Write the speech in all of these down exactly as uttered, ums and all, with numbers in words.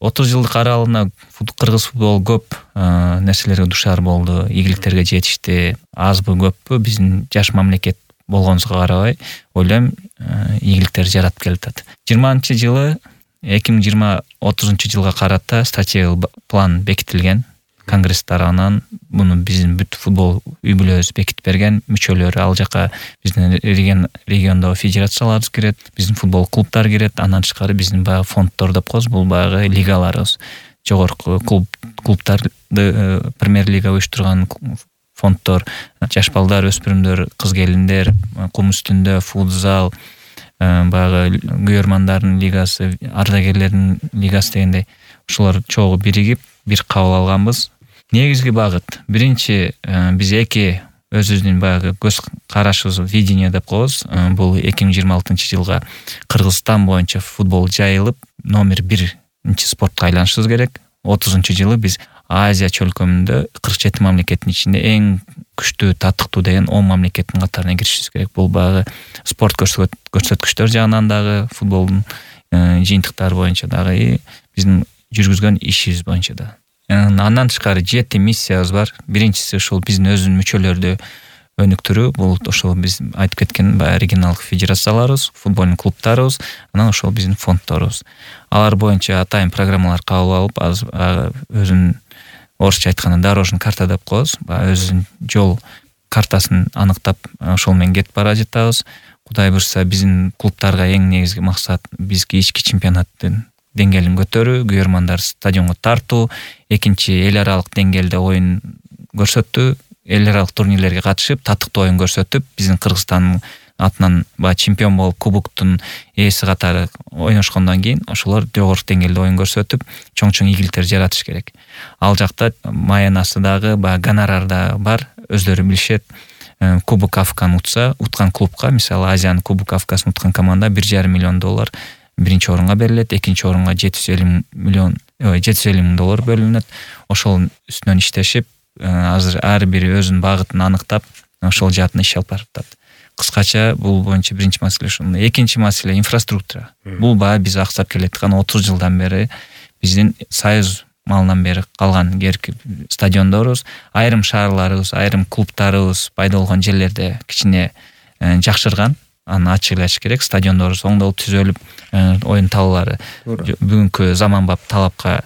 отуз жылдык аралыгында кыргыз футболу көп нерселерге душар болду, ийгиликтерге жетишти. Азбы көппү биздин жаш мамлекет болгонубузга карабай, ойлойм, ийгиликтер жаратып келатат. жыйырманчы жылы эки миң жыйырма отузунчу жылга карата стратегиялык план бекитилген. Конгресс тарабынан буну биздин бүт футбол үй-бүлөбүз бекитип берген, мүчөлөрү ал жака биздин регион региондогу федерацияларыбыз кирет, биздин футбол клубтар кирет, андан тышкары биздин баягы фонддор деп коебуз, бул баягы лигаларыбыз, жогорку клуб клубтарды премьер лига уюштурган фонддор, жаш балдар, өспүрүмдөр, кыз-келиндер, кум үстүндө, футзал, баягы күйөрмандардын лигасы, ардагерлердин лигасы дегендей ушулар чогуу биригип бир кабыл алганбыз. Негизги багыт биринчи биз эки өзүбүздүн баягы көз карашыбыз, видение деп коебуз. Бул эки миң жыйырма алтынчы жылга Кыргызстан боюнча футбол жайылып, номер биринчи спортко айланышыбыз керек. отузунчу жылы биз Азия чөлкөмүндө кырк жети мамлекеттин ичинде эң күчтүү, татыктуу деген он мамлекеттин катарына киришибиз керек. Бул баягы спорт көрсөткүчтөр жагынан дагы, футболдун жыйынтыктары боюнча дагы, биздин жүргүзгөн ишибиз боюнча да. Андан тышкары жети миссиябыз бар. Биринчиси ушул биздин өзүнүн мүчөлөрдү өнүктүрүү. Бул ошол биз айтып кеткен баягы регионалдык федерацияларыбыз, футболдун клубтарыбыз, анан ошол биздин фонддорубуз. Алар боюнча атайын программалар кабыл алып, өзүнүн орусча айтканда дорожный карта деп коебуз. Өзүнүн жол картасын аныктап, ошол менен кетип бара жатабыз. Кудай буйрса, биздин клубтарга эң негизги максат бизги ички чемпионаттын деңгээлин көтөрүү, күйөрмандар стадионго тартуу, экинчи эл аралык деңгээлде оюн көрсөтүү, эл аралык турнирлерге катышып, татыктуу оюн көрсөтүп, биздин Кыргызстандын атынан ба чемпион болуп, кубоктун ээси катары ойношкондон кийин ошолор жогорку деңгээлде оюн көрсөтүп, чоң-чоң ийгиликтер жаратыш керек. Ал жакта маянасы дагы, баягы гонорар да бар, өздөрү билишет. Кубок Африканы утса, уткан клубка, мисалы Азиянын Кубок Африкасын уткан команда бир жарым миллион доллар биринчи орунга берилет, экинчи орунга жети жүз элүү миллион, жети жүз элүү миң доллар бөлүнөт. Ошол үстүнөн иштешип, азыр ар бири өзүнүн багытын аныктап, ошол жаатына иш алып баратат. Кыскача бул боюнча биринчи маселе ушул. Экинчи маселе инфраструктура. Бул баягы биз аксап келаткан отуз жылдан бери биздин союз малынан бери калган керки стадиондорубуз, айрым шаарларыбыз, айрым клубтарыбыз пайда болгон жерлерде кичине жакшырган. Аны ачыклаш керек. Стадиондорубуз оңдолуп, түзөлүп, оюн талаалары бүгүнкү заманбап талапка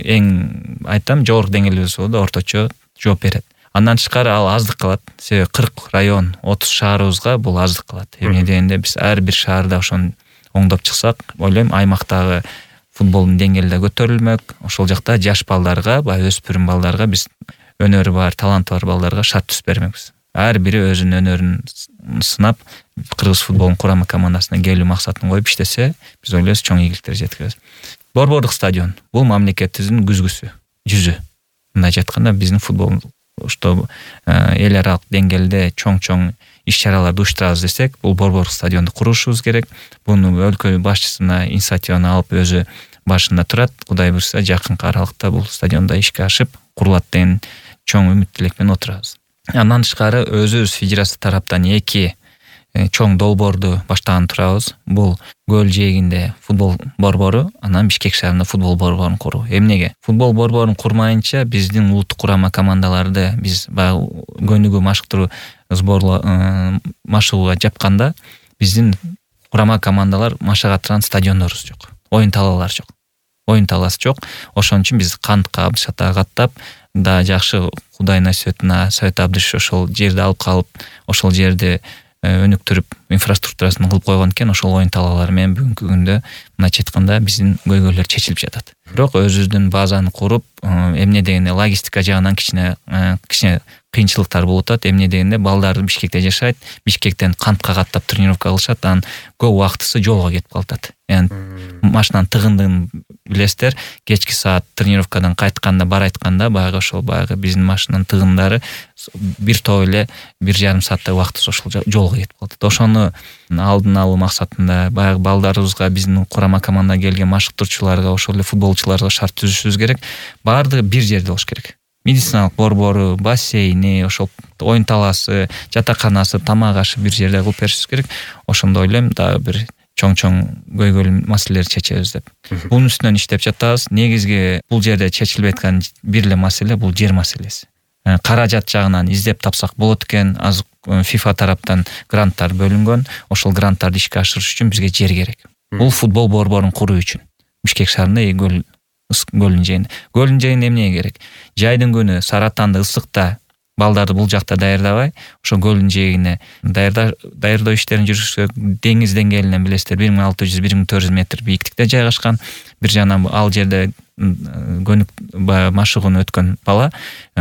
эң айтам жогорку деңгээлибиз болду, орточо жооп берет. Андан тышкары ал аздык кылат. Себеби кырк район, отуз шаарыбызга бул аздык кылат. Эмне дегенде биз ар бир шаарда ошону оңдоп чыксак, ойлойм аймактагы футболдун деңгээли да көтөрүлмөк. Ошол жакта жаш балдарга, баягы өспүрүм балдарга, биз өнөрү бар, таланты бар балдарга шарт түзүп бермекпиз. Ар бири өзүнүн өнөрүн сынап, Кыргыз футболунун курама командасына келүү максатын коюп иштесе, биз ойлойбуз чоң ийгиликтер жеткиребиз. Борбордук стадион бул мамлекетибиздин күзгүсү, жүзү. Мындайча айтканда биздин футбол ошто эл аралык деңгээлде чоң-чоң иш-чараларды уюштурабыз десек, бул борбордук стадионду курушубуз керек. Буну өлкө башчысына инициативаны алып өзү башында турат. Кудай буйрса, жакынкы аралыкта бул стадионда ишке ашып, курулат деген чоң үмүт тилек менен отурабыз. Андан тышкары өзүбүз федерация тараптан эки чоң долбоорду баштаган турабыз. Бул Көл жээгинде футбол борбору, анан Бишкек шаарында футбол борборун куруу. Эмнеге? Футбол борборун курмайынча биздин улуттук курама командаларды биз баягы көнүгүү машыктыруу сборло машыгууга жапканда, биздин курама командалар машыга турган стадиондорубуз жок. Оюн талаалары жок. Оюн талаасы жок. Ошон үчүн биз кантка абдышата каттап, да жакшы Кудай насыетине Совет Абдыш ошол жерди алып калып, ошол жерди өнүктүрүп, инфраструктурасын кылып койгон экен. Ошол оюн талаалары менен бүгүнкү күндө мындайча айтканда биздин көйгөйлөр чечилип жатат. Бирок өзүбүздүн базаны куруп, эмне дегенде логистика жагынан кичине кичине кыйынчылыктар болуп атат. Эмне дегенде балдар Бишкекте жашайт, Бишкектен кантка каттап тренировка кылышат, анан көп убактысы жолго кетип калат. Яны машинанын тыгындыгын билесиздер, кечки саат тренировкадан кайтканда, бар айтканда баягы ошол баягы биздин машинанын тыгындары бир топ эле бир жарым сааттай убактысы ошол жолго кетип калат. Ошону алдын алуу максатында баягы балдарыбызга, биздин курама командага келген машыктырчуларга, ошол эле футболчуларга шарт түзүшүбүз керек. Баардыгы бир жерде болуш керек. Медициналык борбору, бассейни, ошол оюн талаасы, жатаканасы, тамак ашы бир жерде кылып беришибиз керек. Ошондо ойлойм, дагы бир чоң-чоң көйгөйлүү маселелерди чечебиз деп. Бунун үстүнөн иштеп жатабыз. Негизги бул жерде чечилбей аткан бир эле маселе бул жер маселеси. Каражат жагынан издеп тапсак болот экен. Азыр FIFA тараптан гранттар бөлүнгөн. Ошол гранттарды ишке ашырыш үчүн бизге жер керек. Бул футбол борборун куруу үчүн. Бишкек шаарында көл көлдүн жайында. Көлдүн жайында эмне керек? Жайдын күнү Саратанда ысыкта балдарды бул жакта даярдабай, ошо көлдүн жээгине даярдоо иштерин жүргүзсө, деңиз деңгээлинен билесиздер бир миң алты жүз - бир миң төрт жүз метр бийиктикте жайгашкан. Бир жана ал жерде көнүк машыгууну өткөн бала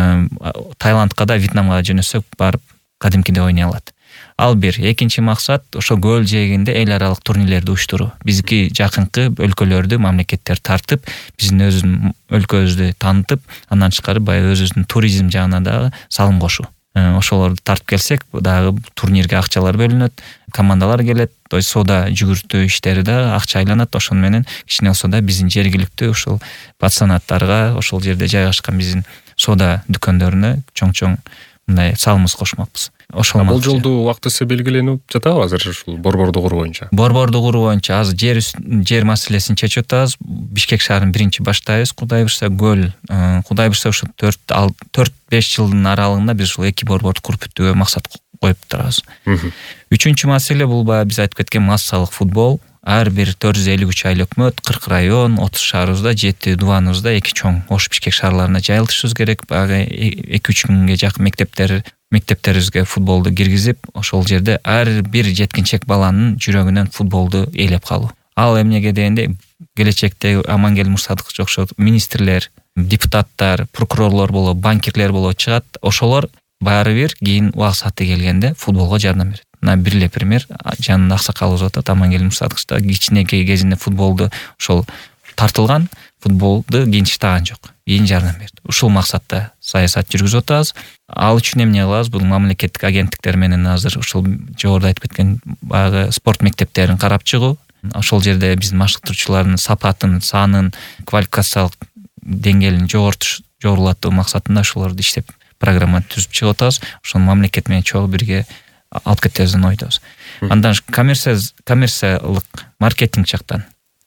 Таиландка да, Вьетнамга жөнөсөк барып кадимкиде ойной алат. Ал бир. Экинчи максат ошо көл жээгинде эл аралык турнирлерди уюштуруу. Бизги жакынкы өлкөлөрдү, мамлекеттер тартып, биздин өзүбүздүн өлкөбүздү таанытып, андан тышкары баягы өзүбүздүн туризм жагына дагы салым кошуу. Ошолорду тартып келсек, дагы турнирге акчалар бөлүнөт, командалар келет, то есть соода жүгүртүү иштери да акча айланат. Ошону менен кичине болсо да биздин жергиликтүү ошол пансионаттарга, ошол жерде жайгашкан биздин соода дүкөндөрүнө чоң-чоң мындай салымыбыз кошмокпуз. Ошол бул жолду убактысы белгиленип жатабы азыр ушул борборду куруу боюнча? Борборду куруу боюнча азыр жер жер маселесин чечип атабыз. Бишкек шаарын биринчи баштайбыз. Кудай буйрса көл, Кудай буйрса ушу төрт беш жылдын аралыгында биз ушул эки борборду куруп бүттүгө максат коюп турабыз. Үчүнчү маселе бул баягы биз айтып кеткен массалык футбол. Ар бир төрт жүз элүү үч айыл өкмөт, кырк район, отуз шаарыбызда, жети дубаныбызда эки чоң Ош Бишкек шаарларына жайылтышыбыз керек. Баягы эки үч миңге жакын мектептер мектептерибизге футболду киргизип, ошол жерде ар бир жеткинчек баланын жүрөгүнөн футболду ээлеп калуу. Ал эмнеге дегенде, келечекте Амангелди Мырсадыкович окшот министрлер, депутаттар, прокурорлор болот, банкирлер болот чыгат. Ошолор баары бир кийин убак сааты келгенде футболго жардам берет. Мына бир эле пример, жанында аксакалыбыз атат, Амангелди Мырсадыкович да кичинекей кезинде футболду ошол тартылган, футболду кийин таштаган жок. Кийин жардам берди. Ушул максатта саясат жүргүзүп атабыз. Ал үчүн эмне кылабыз? Бул мамлекеттик агенттиктер менен азыр ушул жогоруда айтып кеткен баягы спорт мектептерин карап чыгуу. Ошол жерде биздин машыктыруучулардын сапатын, санын, квалификациялык деңгээлин жогортуш, жогорулатуу максатында ошолорду иштеп программа түзүп чыгып атабыз. Ошону мамлекет менен чогуу бирге алып кетебиздин ойдобуз. Андан коммерция коммерциялык маркетинг жактан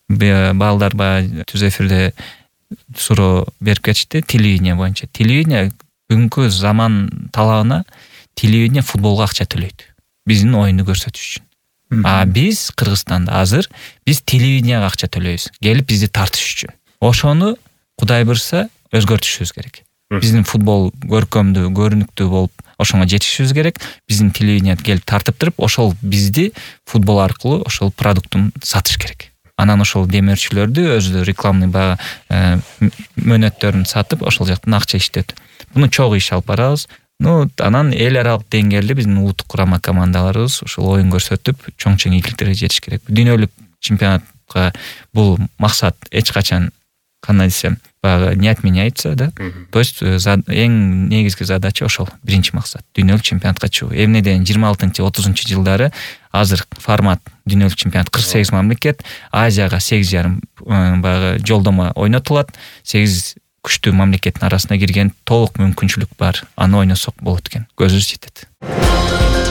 балдар баягы түз эфирде суроо берип кетишти телевидение боюнча. Телевидение бүгүнкү заман талабына телевидение футболго акча төлөйт. Биздин оюнду көрсөтүш үчүн. А биз Кыргызстанда азыр биз телевиденияга акча төлөйбүз. Келип бизди тартыш үчүн. Ошону Кудай буйрса өзгөртүшүбүз керек. Биздин футбол көркөмдүү, көрүнүктүү болуп, ошоңо жетишибиз керек. Биздин телевидение келип тартып туруп, ошол бизди футбол аркылуу ошол продуктун сатыш керек. Анан ошол демөөрчүлөрдү өзү рекламный бага мөнөттөрүн сатып, ошол жактан акча иштет. Буну чогуу иш алып барабыз. Ну, анан эл аралык деңгээлде биздин улуттук курама командаларыбыз ошол оюн көрсөтүп, чоң-чоң ийгиликтерге жетиш керек. Дүйнөлүк чемпионатка бул максат эч качан, кандай десем, баягы не от меня айтса, да? То есть эң негизги задача ошол, биринчи максат дүйнөлүк чемпионатка чыгуу. Эмнеден жыйырма алтынчы отузунчу жылдары азыр формат дүйнөлүк чемпионат кырк сегиз мамлекет, Азияга сегиз жарым баягы жолдомо ойнотулат. сегиз күчтүү мамлекеттин арасына кирген толук мүмкүнчүлүк бар. Аны ойносок болот экен. Көзүбүз жетет.